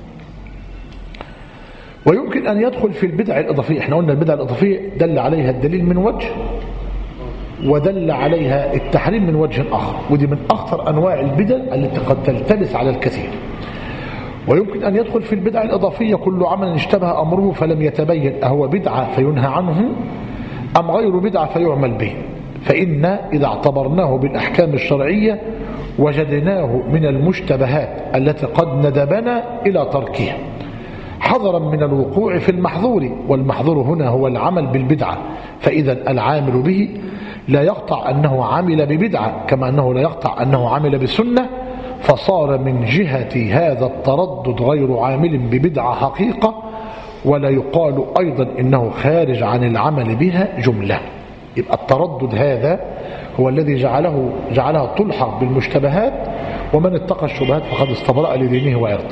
ويمكن أن يدخل في البدع الإضافية، احنا قلنا البدع الإضافية دل عليها الدليل من وجه، ودل عليها التحريم من وجه آخر، ودي من أخطر أنواع البدع التي قد تلتبس على الكثير. ويمكن أن يدخل في البدع الإضافية كل عمل اشتبه أمره فلم يتبين أهو بدعة فينهى عنه أم غير بدعة فيعمل به، فإن إذا اعتبرناه بالأحكام الشرعية وجدناه من المشتبهات التي قد ندبنا إلى تركها، حذرا من الوقوع في المحظور، والمحظور هنا هو العمل بالبدعة، فإذا العامل به لا يقطع أنه عمل ببدعة كما أنه لا يقطع أنه عمل بسنة، فصار من جهة هذا التردد غير عامل ببدعة حقيقة، ولا يقال أيضا إنه خارج عن العمل بها جملة. يبقى التردد هذا هو الذي جعلها تلحق بالمشتبهات، ومن اتقى الشبهات فقد استبرأ لدينه وعرضه.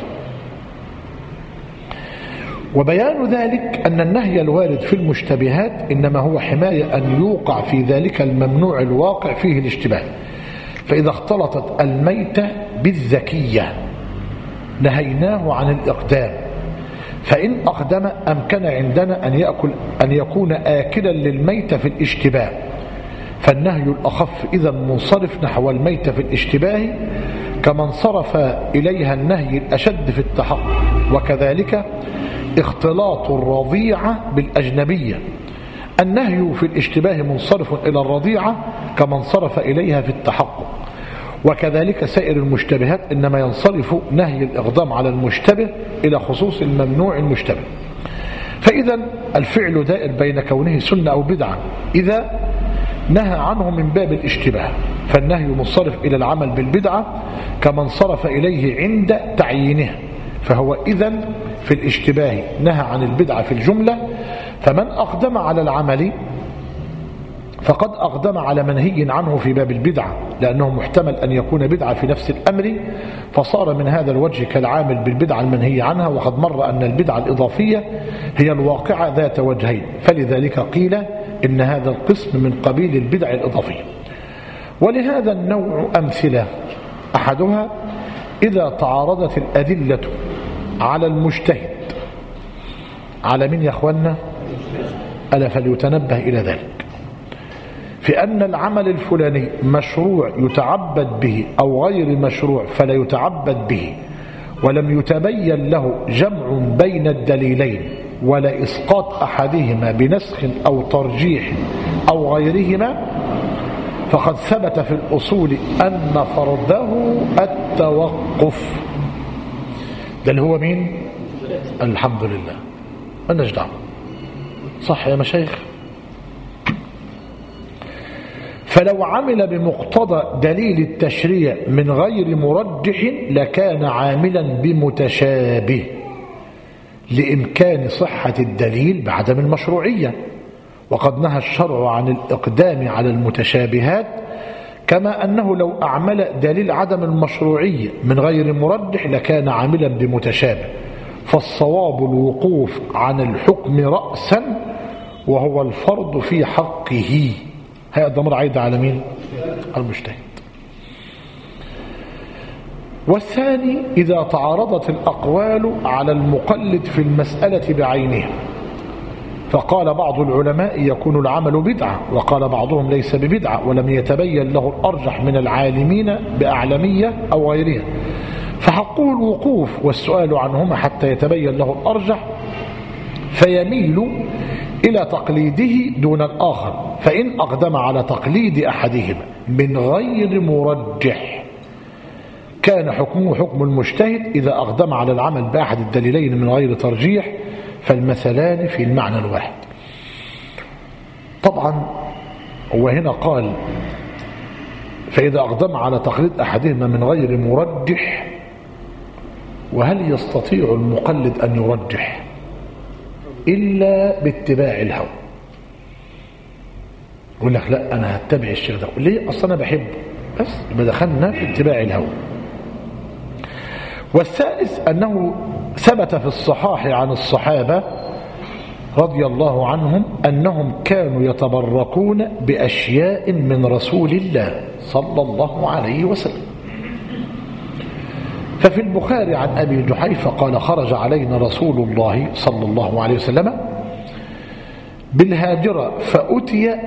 وبيان ذلك أن النهي الوارد في المشتبهات إنما هو حماية أن يوقع في ذلك الممنوع الواقع فيه الاشتباه. فإذا اختلطت الميتة بالذكية نهيناه عن الإقدام، فإن أقدم أمكن عندنا أن يكون آكلا للميتة في الاشتباه، فالنهي الأخف إذا منصرف نحو الميتة في الاشتباه كما انصرف إليها النهي الأشد في التحقق. وكذلك اختلاط الرضيعة بالأجنبية، النهي في الاشتباه منصرف إلى الرضيعة كما انصرف إليها في التحقق. وكذلك سائر المشتبهات إنما ينصرف نهي الإقدام على المشتبه إلى خصوص الممنوع المشتبه. فإذا الفعل دائر بين كونه سنة أو بدعة إذا نهى عنه من باب الاشتباه، فالنهي منصرف إلى العمل بالبدعة كما انصرف إليه عند تعيينها، فهو إذن في الاشتباه نهى عن البدعة في الجملة. فمن أقدم على العمل فقد أقدم على منهي عنه في باب البدعة، لأنه محتمل أن يكون بدعة في نفس الأمر، فصار من هذا الوجه كالعامل بالبدعة المنهي عنها. وقد مر أن البدعة الإضافية هي الواقعة ذات وجهين، فلذلك قيل إن هذا القسم من قبيل البدع الإضافية. ولهذا النوع أمثلة، أحدها إذا تعارضت الأدلة على المجتهد، على من يا أخوانا؟ ألا فليتنبه إلى ذلك، في أن العمل الفلاني مشروع يتعبد به أو غير مشروع فلا يتعبد به، ولم يتبين له جمع بين الدليلين ولا إسقاط أحدهما بنسخ أو ترجيح أو غيرهما، فقد ثبت في الأصول أن فرضه التوقف. ده اللي هو مين؟ الحمد لله، مالناش دعوة. صح يا مشايخ؟ فلو عمل بمقتضى دليل التشريع من غير مرجح لكان عاملا بمتشابه لإمكان صحة الدليل بعدم المشروعية، وقد نهى الشرع عن الإقدام على المتشابهات، كما أنه لو أعمل دليل عدم المشروعية من غير مرجح لكان عاملا بمتشابه، فالصواب الوقوف عن الحكم رأسا وهو الفرض في حقه. هذا الضمير عايد على مين؟ المجتهد. والثاني إذا تعارضت الأقوال على المقلد في المسألة بعينها، فقال بعض العلماء يكون العمل بدعة، وقال بعضهم ليس ببدعة ولم يتبين له الأرجح من العالمين بأعلمية أو غيرها، فحقه الوقوف والسؤال عنهما حتى يتبين له الأرجح، فيميل إلى تقليده دون الآخر، فإن أقدم على تقليد أحدهما من غير مرجح كان حكمه حكم المجتهد إذا أقدم على العمل بأحد الدليلين من غير ترجيح، فالمثلان في المعنى الواحد. طبعا هو هنا قال فإذا أقدم على تقليد أحدهما من غير مرجح، وهل يستطيع المقلد أن يرجح إلا باتباع الهوى؟ يقول لك لا أنا هتبع الشيخ ده، ليه؟ أصلا أنا بحبه، بس يبقى دخلنا في اتباع الهوى. والثالث أنه ثبت في الصحاح عن الصحابة رضي الله عنهم أنهم كانوا يتبركون بأشياء من رسول الله صلى الله عليه وسلم. ففي البخاري عن أبي جحيفة قال خرج علينا رسول الله صلى الله عليه وسلم بالهاجرة فأتي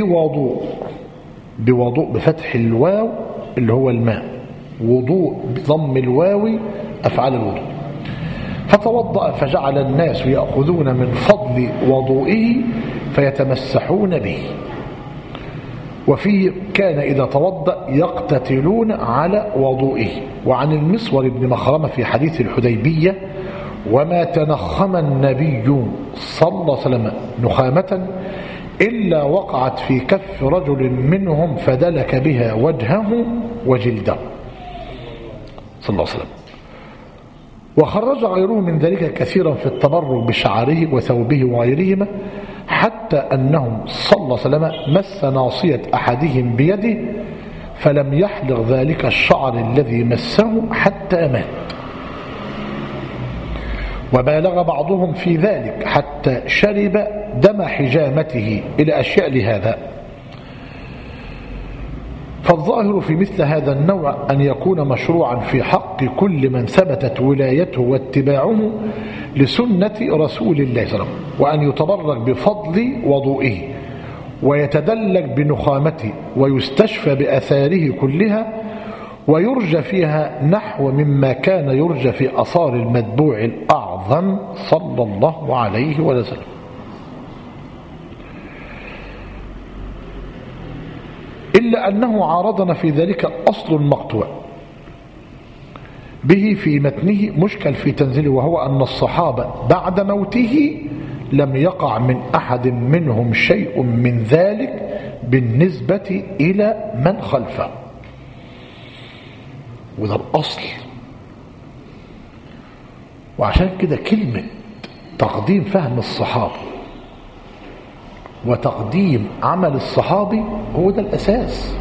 بوضوء بفتح الواو اللي هو الماء، وضوء بضم الواو أفعال الوضوء، فتوضأ فجعل الناس يأخذون من فضل وضوئه فيتمسحون به، وفيه كان إذا توضأ يقتتلون على وضوئه. وعن المسور بن مخرمة في حديث الحديبية وما تنخم النبي صلى الله عليه وسلم نخامة إلا وقعت في كف رجل منهم فدلك بها وجهه وجلده صلى الله عليه وسلم. وخرج غيره من ذلك كثيرا في التبرك بشعره وثوبه وغيرهما، حتى أنهم صلى الله عليه وسلم مس ناصية أحدهم بيده فلم يحلق ذلك الشعر الذي مسه حتى مات. وبالغ بعضهم في ذلك حتى شرب دم حجامته إلى أشياء لهذا. فالظاهر في مثل هذا النوع أن يكون مشروعا في حق كل من ثبتت ولايته واتباعه لسنة رسول الله صلى الله عليه وسلم، وأن يتبرك بفضل وضوئه ويتدلك بنخامته ويستشفى بأثاره كلها، ويرجى فيها نحو مما كان يرجى في أثار المتبوع الأعظم صلى الله عليه وسلم. إلا أنه عارضنا في ذلك أصل مقطوع به في متنه مشكل في تنزيله، وهو أن الصحابة بعد موته لم يقع من أحد منهم شيء من ذلك بالنسبة إلى من خلفه، وده الأصل. وعشان كده كلمة تقديم فهم الصحابة وتقديم عمل الصحابي هو ده الأساس.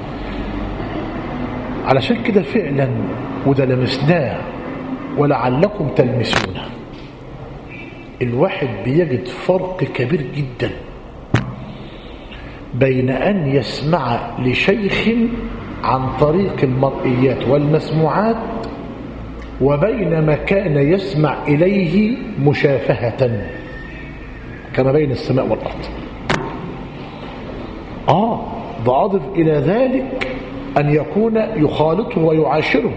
علشان كده فعلا وده لمسناه ولعلكم تلمسونه، الواحد بيجد فرق كبير جدا بين أن يسمع لشيخ عن طريق المرئيات والمسموعات وبين ما كان يسمع إليه مشافهة كما بين السماء والأرض. ده أضف إلى ذلك أن يكون يخالطه ويعاشره.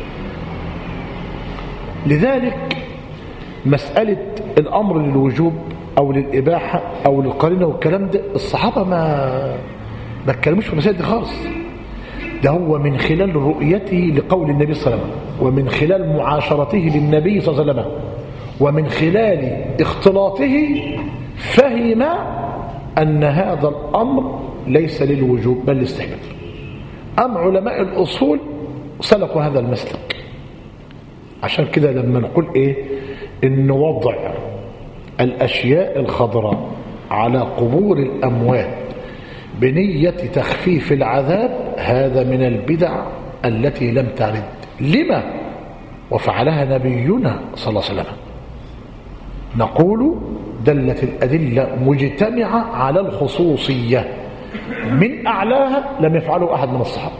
لذلك مسألة الأمر للوجوب أو للإباحة أو للقرينة والكلام ده الصحابة ما اتكلموش في المسائل دي خالص. ده هو من خلال رؤيته لقول النبي صلى الله عليه وسلم، ومن خلال معاشرته للنبي صلى الله عليه وسلم، ومن خلال اختلاطه فهم أن هذا الأمر ليس للوجوب بل للاستحباب. أم علماء الأصول سلكوا هذا المسلك. عشان كده لما نقول إن وضع الأشياء الخضراء على قبور الأموات بنية تخفيف العذاب هذا من البدع التي لم ترد. لما؟ وفعلها نبينا صلى الله عليه وسلم. نقول دلت الأدلة مجتمعة على الخصوصية، من أعلاها لم يفعله أحد من الصحابة،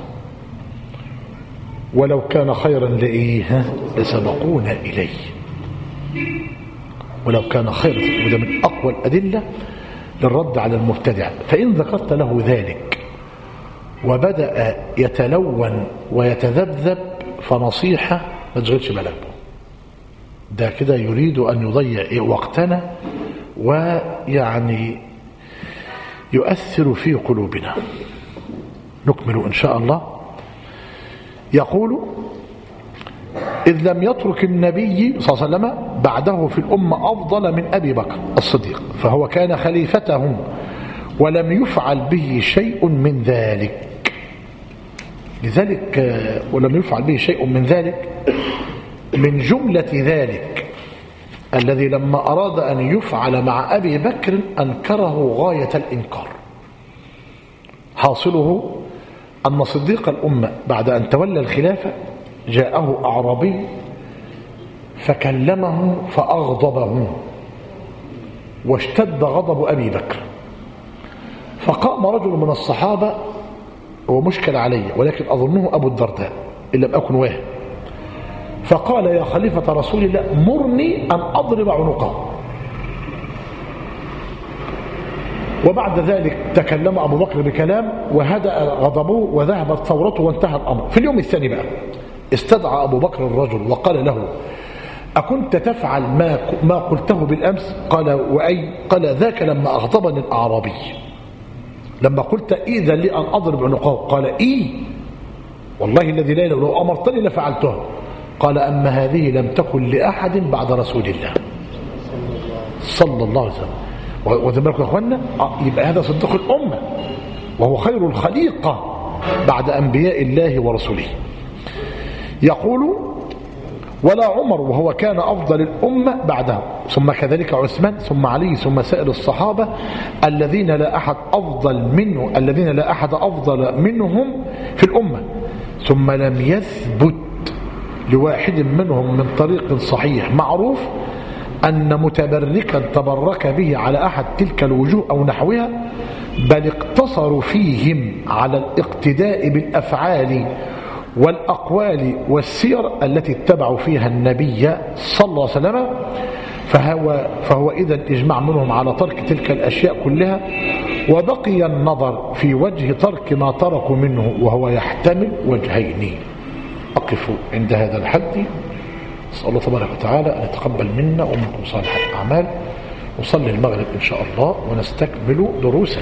ولو كان خيرا لسبقونا إليه، ولو كان خيرا. وده من أقوى الأدلة للرد على المبتدع. فإن ذكرت له ذلك وبدأ يتلون ويتذبذب فنصيحة ما تشغلش بالك، ده كده يريد أن يضيع وقتنا ويعني يؤثر في قلوبنا. نكمل إن شاء الله. يقول: إذ لم يترك النبي صلى الله عليه وسلم بعده في الأمة أفضل من أبي بكر الصديق، فهو كان خليفتهم ولم يفعل به شيء من ذلك. لذلك ولم يفعل به شيء من ذلك من جملة ذلك الذي لما أراد أن يفعل مع أبي بكر أنكره غاية الإنكار. حاصله أن صديق الأمة بعد أن تولى الخلافة جاءه أعرابي فكلمه فأغضبه واشتد غضب أبي بكر، فقام رجل من الصحابة ومشكل علي ولكن أظنه أبو الدرداء إن لم أكن واهم، فقال: يا خليفة رسول الله مرني أن أضرب عنقه. وبعد ذلك تكلم أبو بكر بكلام وهدأ غضبه وذهبت ثورته وانتهى الأمر. في اليوم الثاني بقى استدعى أبو بكر الرجل وقال له: أكنت تفعل ما قلته بالأمس؟ قال: وأي؟ قال: ذاك لما أغضبني الأعرابي لما قلت إذا لي أن أضرب عنقه. قال: والله الذي لا إله إلا هو لو أمرتني لفعلته. قال: أما هذه لم تكن لأحد بعد رسول الله صلى الله عليه وسلم. وذي بالكم يا أخوانا، يبقى هذا صديق الأمة وهو خير الخليقة بعد أنبياء الله ورسوله. يقول: ولا عمر وهو كان أفضل الأمة بعده، ثم كذلك عثمان، ثم علي، ثم سائر الصحابة الذين لا أحد أفضل منهم في الأمة، ثم لم يثبت لواحد منهم من طريق صحيح معروف أن متبركا تبرك به على أحد تلك الوجوه أو نحوها، بل اقتصروا فيهم على الاقتداء بالأفعال والأقوال والسير التي اتبعوا فيها النبي صلى الله عليه وسلم. فهو إذن إجماع منهم على ترك تلك الأشياء كلها، وبقي النظر في وجه ترك ما تركوا منه وهو يحتمل وجهين. أقف عند هذا الحد. أسأل الله تبارك وتعالى أن يتقبل منا ومنكم صالح الأعمال. نصلي المغرب إن شاء الله ونستكمل دروسنا.